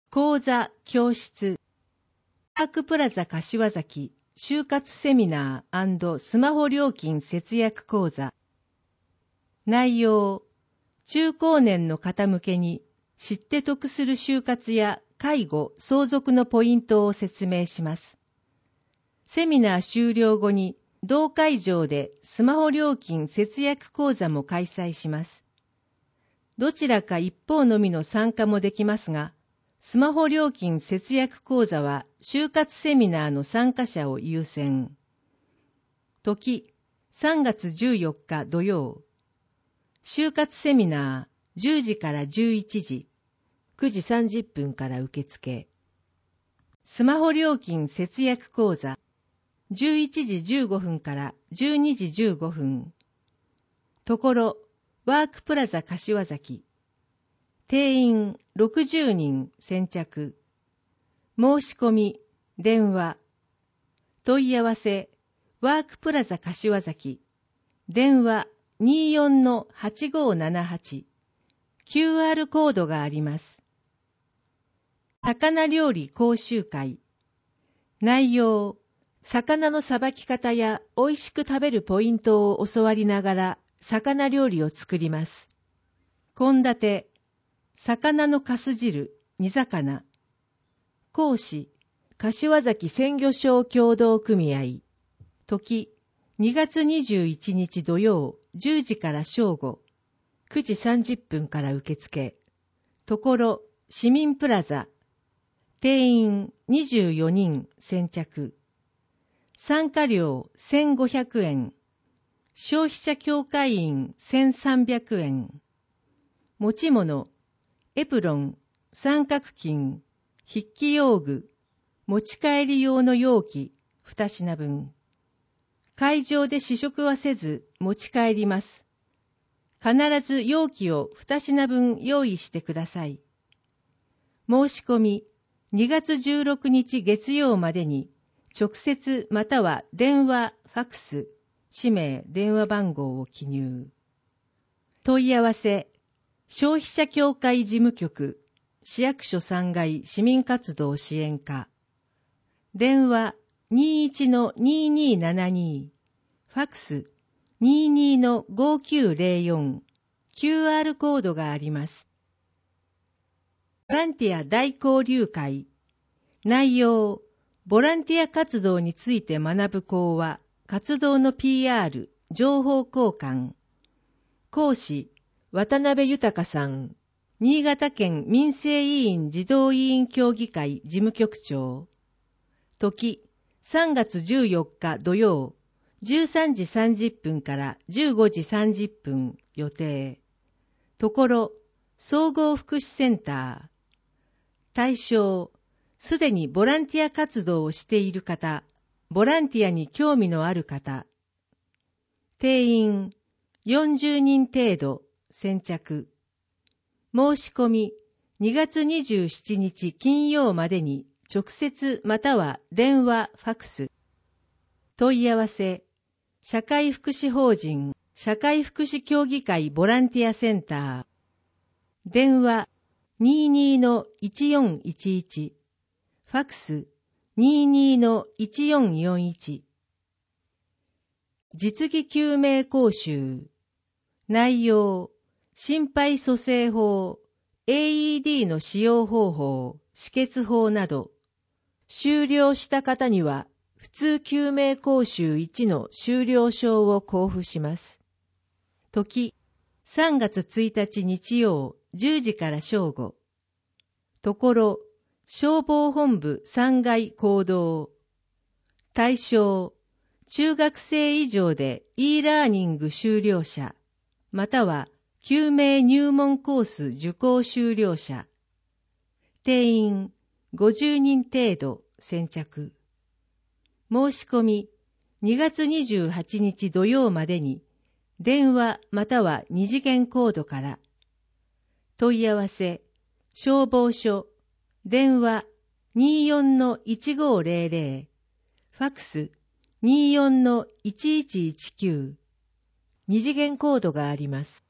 講座、教室、パークプラザ柏崎、就活セミナー&スマホ料金節約講座。内容、中高年の方向けに知って得する就活や介護、相続のポイントを説明します。セミナー終了後に同会場でスマホ料金節約講座も開催します。どちらか一方のみの参加もできますが、スマホ料金節約講座は就活セミナーの参加者を優先。時、3月14日土曜。就活セミナー10時から11時、9時30分から受付。スマホ料金節約講座11時15分から12時15分。ところ、ワークプラザ柏崎。定員60人先着。申し込み、電話。問い合わせ、ワークプラザ柏崎。電話24-8578。QR コードがあります。魚料理講習会。内容、魚のさばき方や美味しく食べるポイントを教わりながら魚料理を作ります。献立、魚のかす汁、煮魚。講師、柏崎鮮魚商協同組合。時、2月21日土曜、10時から正午。9時30分から受付。ところ、市民プラザ。定員24人先着。参加料1500円。消費者協会員1300円。持ち物、エプロン、三角巾、筆記用具、持ち帰り用の容器2品分。会場で試食はせず持ち帰ります。必ず容器を2品分用意してください。申し込み、2月16日月曜までに、直接または電話、ファクス、氏名、電話番号を記入。問い合わせ、消費者協会事務局、市役所3階市民活動支援課。電話21-2272、ファクス22-5904、QR コードがあります。ボランティア大交流会。内容、ボランティア活動について学ぶ講話、活動の PR、情報交換。講師、渡辺豊さん、新潟県民生委員児童委員協議会事務局長。時、3月14日土曜、13時30分から15時30分予定。ところ、総合福祉センター。対象、すでにボランティア活動をしている方、ボランティアに興味のある方。定員40人程度先着。申し込み2月27日金曜までに直接または電話、ファクス。問い合わせ、社会福祉法人社会福祉協議会ボランティアセンター。電話22-1411。ファクス 22-1441。実技救命講習。内容、心肺蘇生法、AED の使用方法、止血法など。修了した方には、普通救命講習1の修了証を交付します。時、3月1日日曜、10時から正午。ところ、消防本部3階講堂。対象、中学生以上で e ラーニング修了者、または救命入門コース受講修了者。定員50人程度先着。申し込み2月28日土曜までに電話または二次元コードから。問い合わせ、消防署、電話 24-1500、ファクス 24-1119、二次元コードがあります。